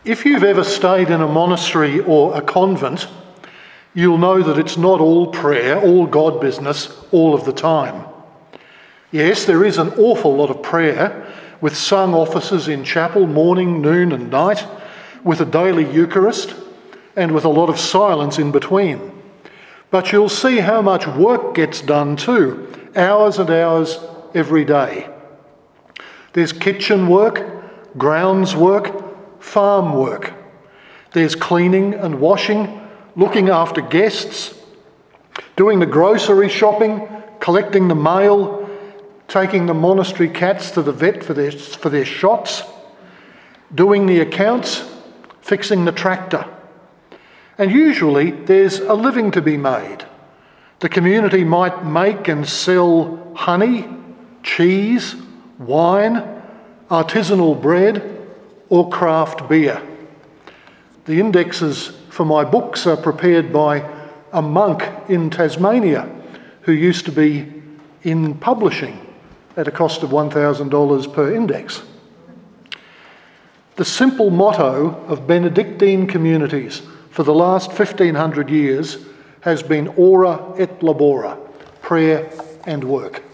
If you've ever stayed in a monastery or a convent, you'll know that it's not all prayer, all God business, all of the time. Yes, there is an awful lot of prayer, with sung offices in chapel morning, noon and night, with a daily Eucharist, and with a lot of silence in between. But you'll see how much work gets done too, hours and hours every day. There's kitchen work, grounds work, farm work. There's cleaning and washing, looking after guests, doing the grocery shopping, collecting the mail, taking the monastery cats to the vet for their shots, doing the accounts, fixing the tractor. And usually there's a living to be made. The community might make and sell honey, cheese, wine, artisanal bread, or craft beer. The indexes for my books are prepared by a monk in Tasmania who used to be in publishing at a cost of $1,000 per index. The simple motto of Benedictine communities for the last 1,500 years has been ora et labora, prayer and work.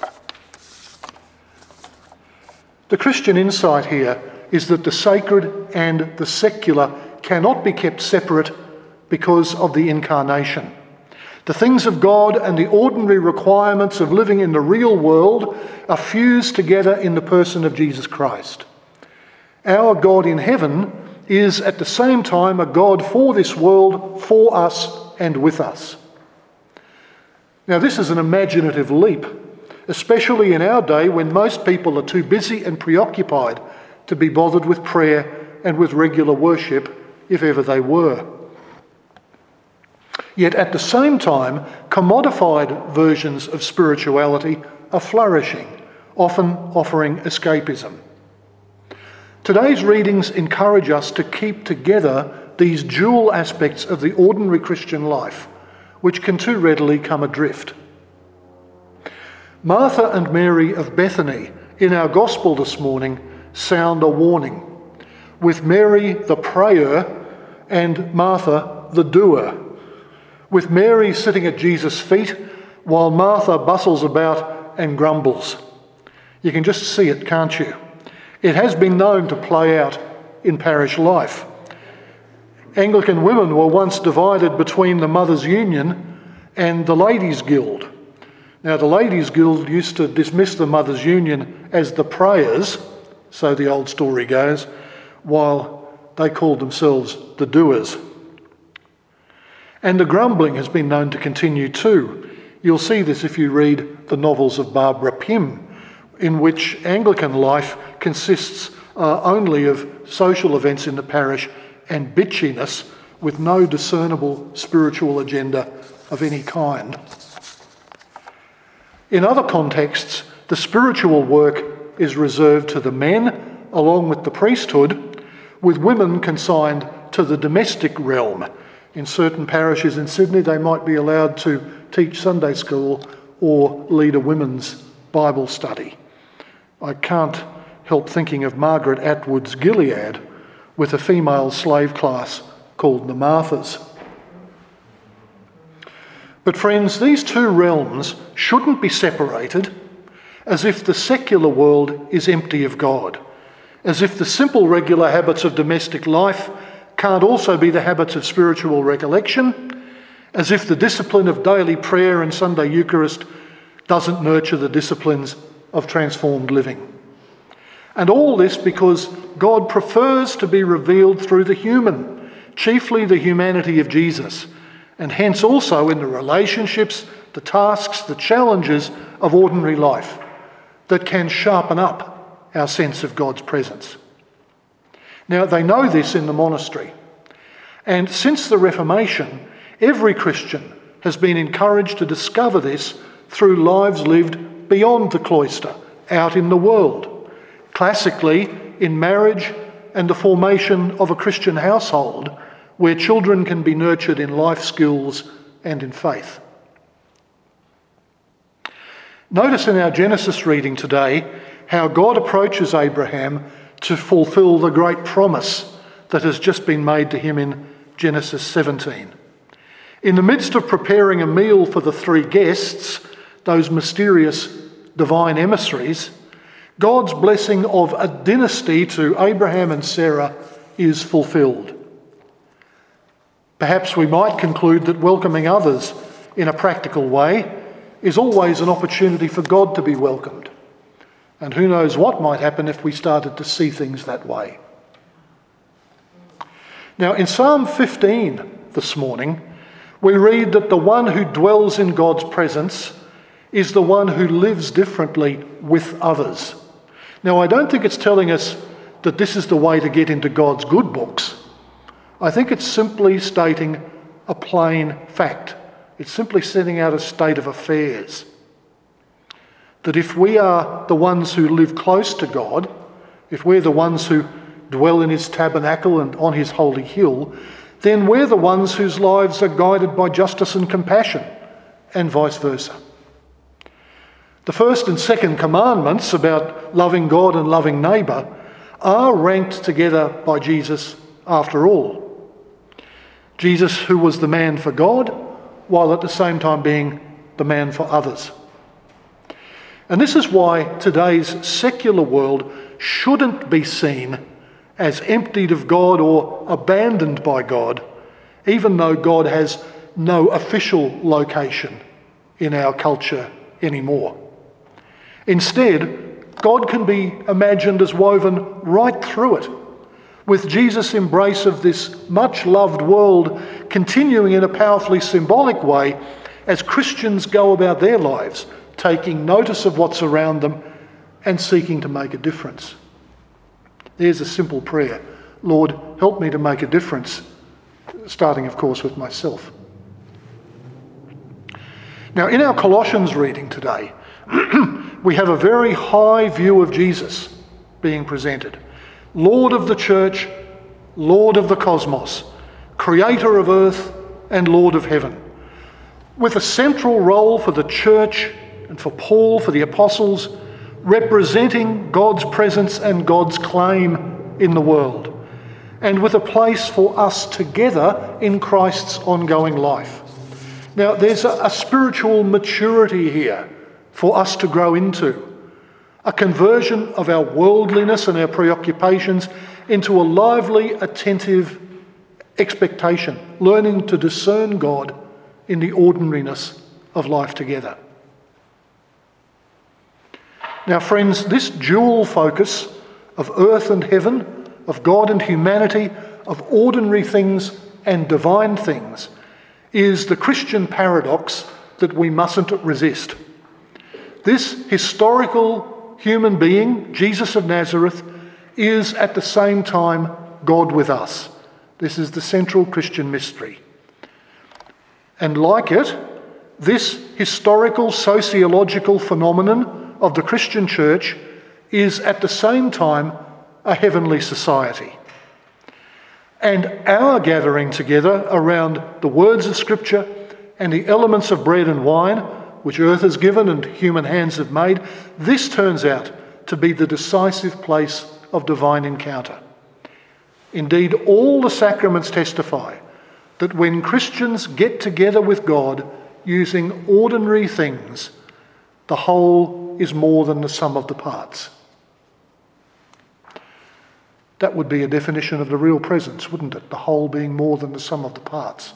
The Christian insight here is that the sacred and the secular cannot be kept separate because of the incarnation. The things of God and the ordinary requirements of living in the real world are fused together in the person of Jesus Christ. Our God in heaven is at the same time a God for this world, for us and with us. Now, this is an imaginative leap, especially in our day when most people are too busy and preoccupied to be bothered with prayer and with regular worship, if ever they were. Yet at the same time, commodified versions of spirituality are flourishing, often offering escapism. Today's readings encourage us to keep together these dual aspects of the ordinary Christian life, which can too readily come adrift. Martha and Mary of Bethany in our Gospel this morning sound a warning, with Mary the prayer and Martha the doer, with Mary sitting at Jesus' feet while Martha bustles about and grumbles. You can just see it, can't you? It has been known to play out in parish life. Anglican women were once divided between the Mothers' Union and the Ladies' Guild. Now, the Ladies' Guild used to dismiss the Mothers' Union as the prayers, so the old story goes, while they called themselves the doers. And the grumbling has been known to continue too. You'll see this if you read the novels of Barbara Pym, in which Anglican life consists only of social events in the parish and bitchiness with no discernible spiritual agenda of any kind. In other contexts, the spiritual work is reserved to the men, along with the priesthood, with women consigned to the domestic realm. In certain parishes in Sydney, they might be allowed to teach Sunday school or lead a women's Bible study. I can't help thinking of Margaret Atwood's Gilead with a female slave class called the Marthas. But friends, these two realms shouldn't be separated as if the secular world is empty of God, as if the simple regular habits of domestic life can't also be the habits of spiritual recollection, as if the discipline of daily prayer and Sunday Eucharist doesn't nurture the disciplines of transformed living. And all this because God prefers to be revealed through the human, chiefly the humanity of Jesus, and hence also in the relationships, the tasks, the challenges of ordinary life that can sharpen up our sense of God's presence. Now, they know this in the monastery. And since the Reformation, every Christian has been encouraged to discover this through lives lived beyond the cloister, out in the world. Classically, in marriage and the formation of a Christian household, where children can be nurtured in life skills and in faith. Notice in our Genesis reading today how God approaches Abraham to fulfill the great promise that has just been made to him in Genesis 17. In the midst of preparing a meal for the three guests, those mysterious divine emissaries, God's blessing of a dynasty to Abraham and Sarah is fulfilled. Perhaps we might conclude that welcoming others in a practical way is always an opportunity for God to be welcomed. And who knows what might happen if we started to see things that way. Now, in Psalm 15 this morning, we read that the one who dwells in God's presence is the one who lives differently with others. Now, I don't think it's telling us that this is the way to get into God's good books. I think it's simply stating a plain fact. It's simply setting out a state of affairs. That if we are the ones who live close to God, if we're the ones who dwell in his tabernacle and on his holy hill, then we're the ones whose lives are guided by justice and compassion, and vice versa. The first and second commandments about loving God and loving neighbour are ranked together by Jesus after all. Jesus, who was the man for God, while at the same time being the man for others. And this is why today's secular world shouldn't be seen as emptied of God or abandoned by God, even though God has no official location in our culture anymore. Instead, God can be imagined as woven right through it, with Jesus' embrace of this much-loved world continuing in a powerfully symbolic way as Christians go about their lives, taking notice of what's around them and seeking to make a difference. There's a simple prayer. Lord, help me to make a difference, starting, of course, with myself. Now, in our Colossians reading today, we have a very high view of Jesus being presented. Lord of the church, Lord of the cosmos, creator of earth and Lord of heaven, with a central role for the church and for Paul, for the apostles, representing God's presence and God's claim in the world, and with a place for us together in Christ's ongoing life. Now, there's a spiritual maturity here for us to grow into, a conversion of our worldliness and our preoccupations into a lively, attentive expectation, learning to discern God in the ordinariness of life together. Now, friends, this dual focus of earth and heaven, of God and humanity, of ordinary things and divine things, is the Christian paradox that we mustn't resist. This historical human being, Jesus of Nazareth, is at the same time God with us. This is the central Christian mystery. And like it, this historical sociological phenomenon of the Christian church is at the same time a heavenly society. And our gathering together around the words of Scripture and the elements of bread and wine, which earth has given and human hands have made, this turns out to be the decisive place of divine encounter. Indeed, all the sacraments testify that when Christians get together with God using ordinary things, the whole is more than the sum of the parts. That would be a definition of the real presence, wouldn't it? The whole being more than the sum of the parts.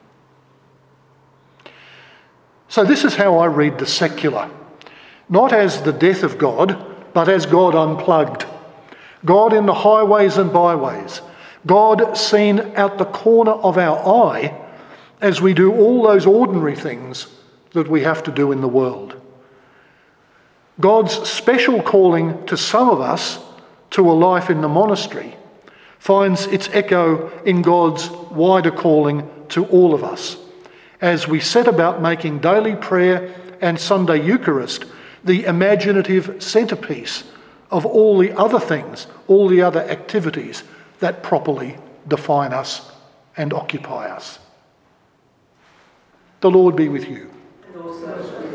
So this is how I read the secular. Not as the death of God, but as God unplugged. God in the highways and byways. God seen out the corner of our eye as we do all those ordinary things that we have to do in the world. God's special calling to some of us to a life in the monastery finds its echo in God's wider calling to all of us as we set about making daily prayer and Sunday Eucharist the imaginative centrepiece of all the other things, all the other activities that properly define us and occupy us. The Lord be with you. And also